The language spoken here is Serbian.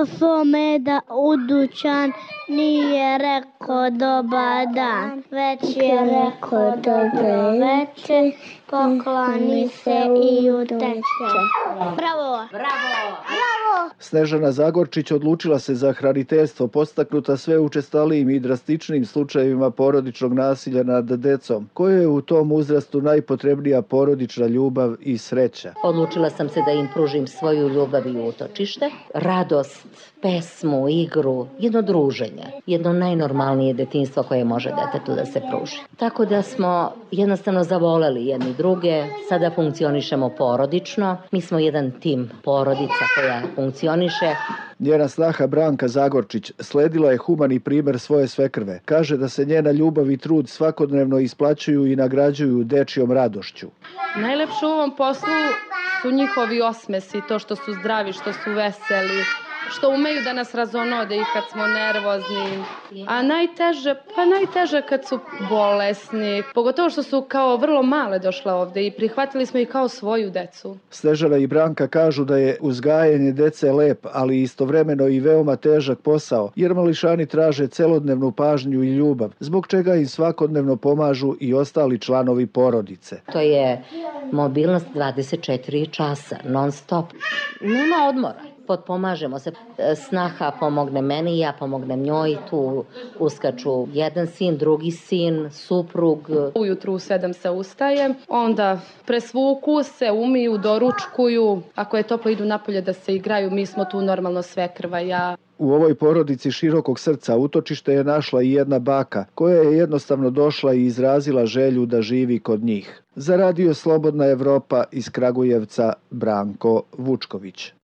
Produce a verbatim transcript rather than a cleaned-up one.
Došao meda u dućan, nije rekao dobar dan, već je rekao dobro veče, pokloni se i uteče. Bravo! Bravo! Bravo! Snežana Zagorčić odlučila se za hraniteljstvo, podstaknuta sve učestalijim i drastičnim slučajevima porodičnog nasilja nad decom, kojoj je u tom uzrastu najpotrebnija porodična ljubav i sreća. Odlučila sam se da im pružim svoju ljubav i utočište, radost, pesmu, igru, jedno druženje, jedno najnormalnije detinjstvo koje može detetu da se pruži. Tako da smo jednostavno zavoleli jedni druge, sada funkcionišemo porodično, mi smo jedan tim porodica koja funkcioniše. Njena snaha Branka Zagorčić sledila je humani primer svoje svekrve. Kaže da se njena ljubav i trud svakodnevno isplaćuju i nagrađuju dečijom radošću. Najlepše u ovom poslu su njihovi osmesi, to što su zdravi, što su veseli, što umeju da nas razonode i kad smo nervozni. A najteže, pa najteže kad su bolesni, pogotovo što su kao vrlo male došle ovde i prihvatili smo ih kao svoju decu. Snežana i Branka kažu da je uzgajanje dece lep, ali istovremeno i veoma težak posao, jer mališani traže celodnevnu pažnju i ljubav, zbog čega im svakodnevno pomažu i ostali članovi porodice. To je mobilnost dvadeset četiri časa, non stop. Nema odmora. Potpomažemo se. Snaha pomogne meni, ja pomognem njoj, tu uskaču jedan sin, drugi sin, suprug. Ujutru u sedam se ustaje, onda presvuku se, umiju, doručkuju. Ako je toplo, idu napolje da se igraju, mi smo tu normalno svekrva, ja. U ovoj porodici širokog srca utočište je našla i jedna baka, koja je jednostavno došla i izrazila želju da živi kod njih. Za Radio Slobodna Evropa iz Kragujevca, Branko Vučković.